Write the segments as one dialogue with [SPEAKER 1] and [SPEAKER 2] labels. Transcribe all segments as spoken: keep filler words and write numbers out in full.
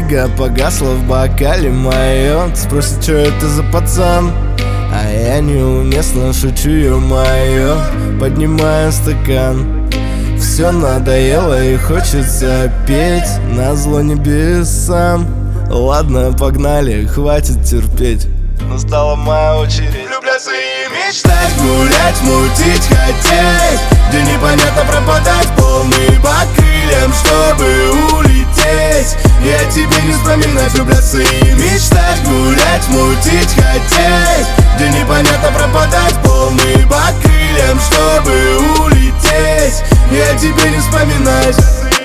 [SPEAKER 1] Сига погасла в бокале моем. Ты спросишь, что это за пацан? А я неуместно шучу, ё-моё. Поднимаю стакан. Все надоело и хочется петь назло небесам. Ладно, погнали, хватит терпеть. Настала моя очередь
[SPEAKER 2] Влюбляться и мечтать, гулять, мутить, хотеть, где непонятно пропадать, полный по крыльям, чтобы улететь. Я тебе не вспоминать, влюбляться и мечтать, гулять, мутить, хотеть, где непонятно пропадать, полный по крыльям, чтобы улететь. Я тебе не вспоминать.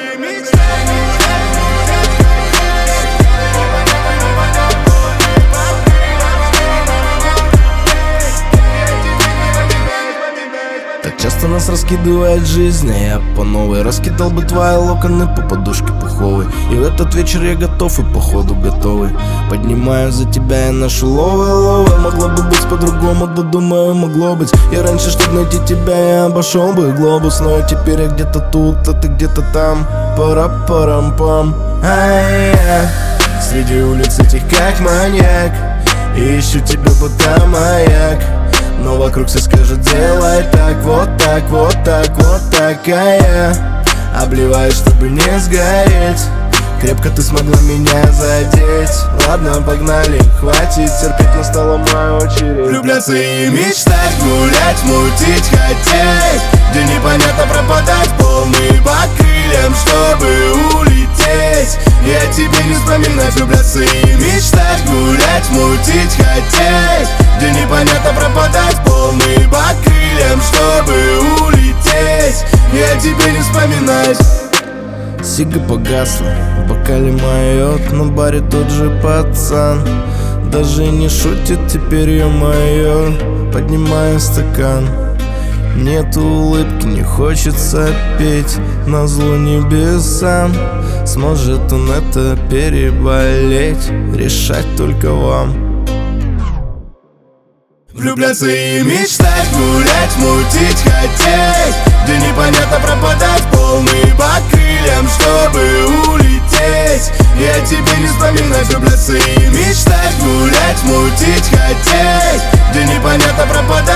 [SPEAKER 1] Часто нас раскидывает жизнь, а я по новой раскидал бы твои локоны по подушке пуховой. И в этот вечер я готов и походу готовый. Поднимаю за тебя я нашу ловы-ловы. Могло бы быть по-другому, да думаю могло быть. И раньше, чтобы найти тебя, я обошел бы глобус. Но теперь я где-то тут, а ты где-то там. Пара-парам-пам. Ай-я среди улиц этих как маньяк. И ищу тебя, будто маяк. Но вокруг все скажут, делай так, вот так, вот так, вот так. А я обливаюсь, чтобы не сгореть. Крепко ты смогла меня задеть. Ладно, погнали, хватит терпеть, настала моя очередь.
[SPEAKER 2] Влюбляться и мечтать, гулять, мутить, хотеть, где непонятно пропадать, полный по крыльям, чтобы улететь. Я тебе не вспоминать, влюбляться и мечтать, гулять, мутить, хотеть, где непонятно пропадать, полный по крыльям, чтобы улететь. Я тебе не вспоминать.
[SPEAKER 1] Сига погасла, в бокале моет, на баре тот же пацан. Даже не шутит теперь, ё-моё. Поднимаю стакан. Нет улыбки, не хочется петь назло небесам. Сможет он это переболеть, решать только вам.
[SPEAKER 2] Влюбляться и мечтать, гулять, мутить, хотеть, где непонятно пропадать, полный по крыльям, чтобы улететь. Я тебе не вспоминать, влюбляться и мечтать, гулять, мутить, хотеть, где непонятно пропадать.